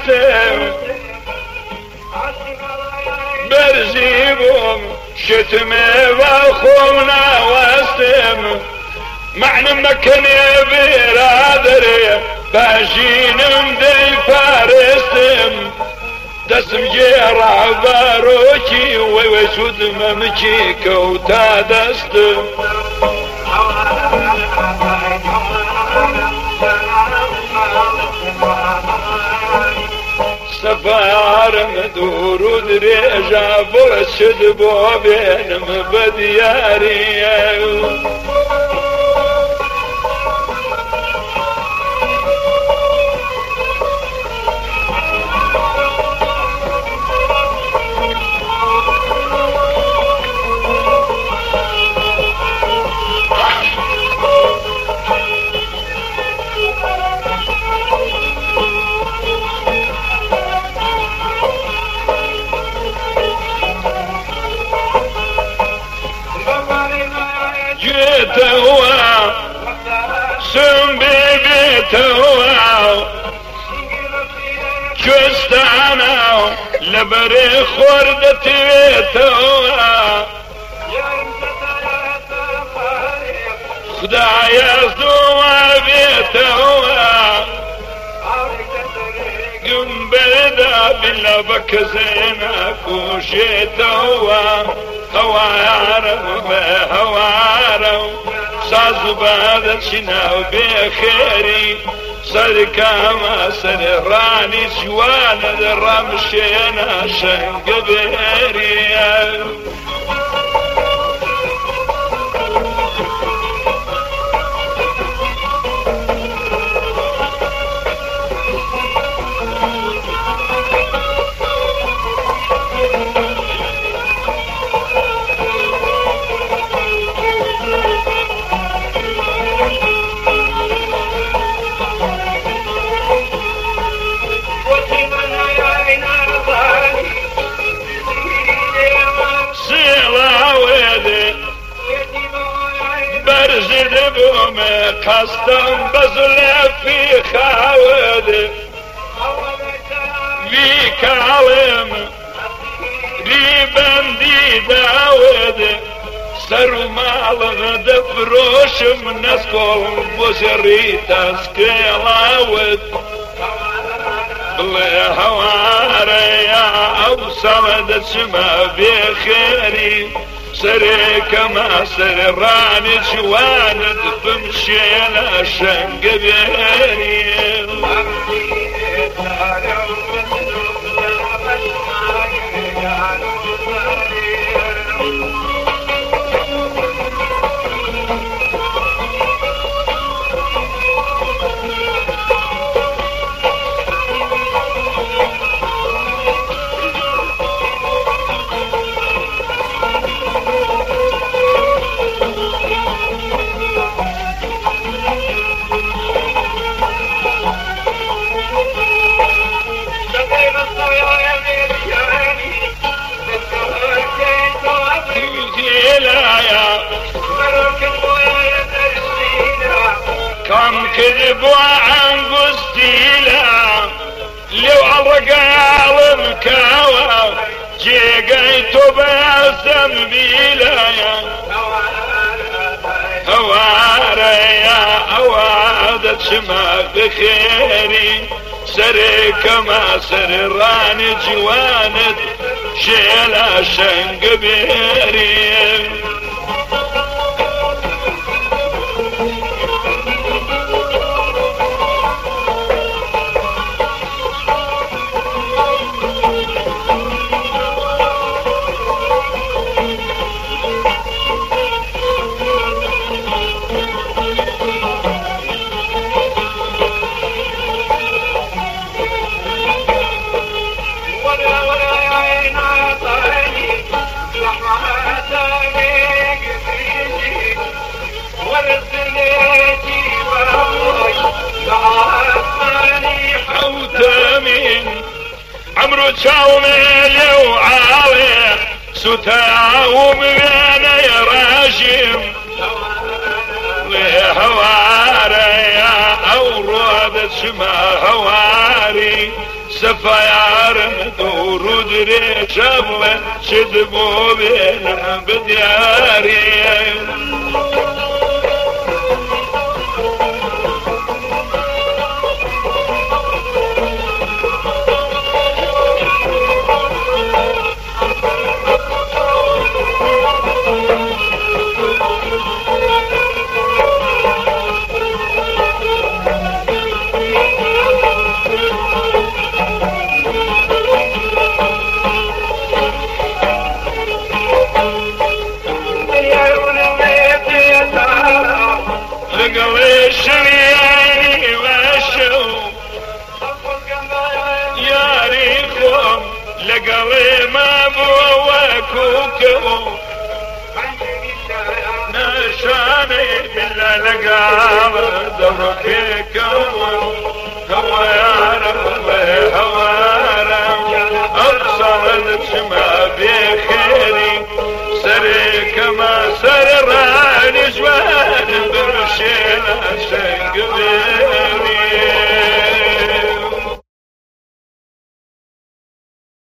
وستم برزيبهم شتمي واخونا وستم معنى مكني برادري باشين مدي فارستم دسم جيرا باروكي ويسود ممشي كوتا دستم سفار مدور ودريجا برشد بوبين مبدياري جيتوا سم بيتوا كستانا لبري خوردتي بيتوا خدايا زدوا بيتوا قم بدا بلا بكزينا كوشيتوا هوارم هوارم ساز بعد شناو بخيري سركا ما سر راني جوان الرمشينا شنق بيري برزد بومي قصدم بزلف في خاود في كالم في بندي داود سر مال دفروش من نسكول بوزريتا سكيلاود بلا هواري يا اوصل دسما بخيري سريك ما سر راني جواند بمشينا شنق بيري كم كذبوا عن قستيلا لو عرق المكاوى جيقيتوا باسم بيلا هواريا اوادت شما بخيري سريك ما سر راني جواند شيلا شنق بيري عمرو تشاومي وعالي ستاوم بينا يا راشم لهواري يا أوراد شما هواري سفيار مدور ودري شبه شدبو بينا بدياري